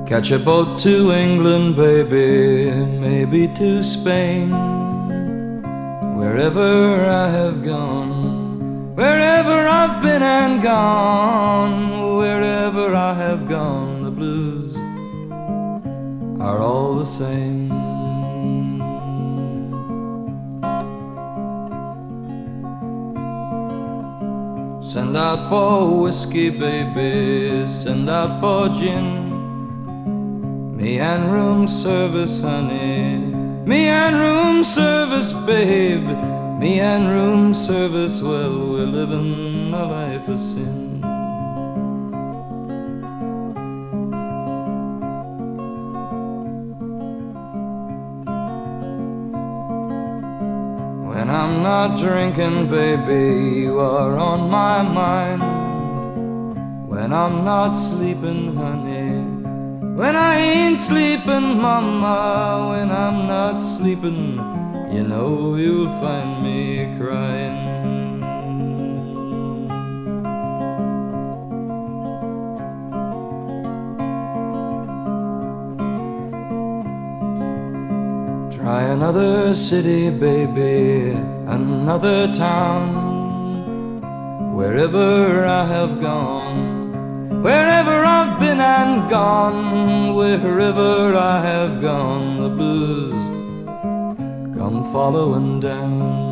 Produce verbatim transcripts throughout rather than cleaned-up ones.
Catch a boat to England, baby, maybe to Spain. Wherever I have gone, wherever I've been and gone, wherever I have gone, the blues are all the same. Send out for whiskey, baby, send out for gin. Me and room service, honey, me and room service, babe. Me and room service, well, we're living a life of sin. When I'm not drinking, baby, you are on my mind. When I'm not sleeping, honey, when I ain't sleeping, mama, when I'm not sleeping, you know you'll find me crying. Try another city, baby, another town. Wherever I have gone, wherever I've been and gone, wherever I have gone, the blues come following down.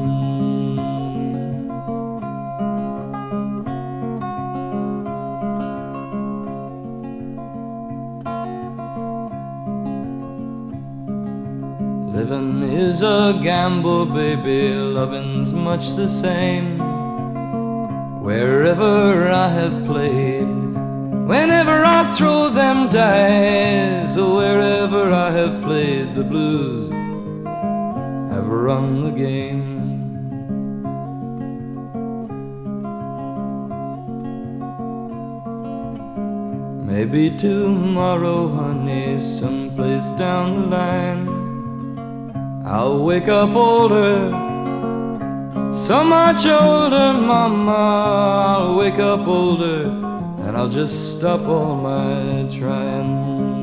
Living is a gamble, baby, loving's much the same. Wherever I have played, whenever I throw them dice, wherever I have played, the blues have run the game. Maybe tomorrow, honey, someplace down the line, I'll wake up older, so much older, mama. I'll wake up older, and I'll just stop all my trying.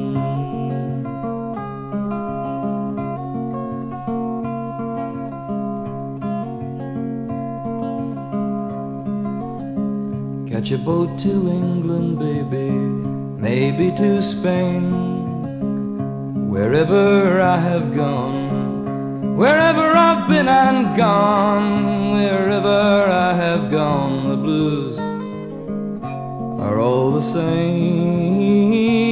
Catch a boat to England, baby, maybe to Spain. Wherever I have gone, wherever I've been and gone, wherever I have gone, the blues are all the same.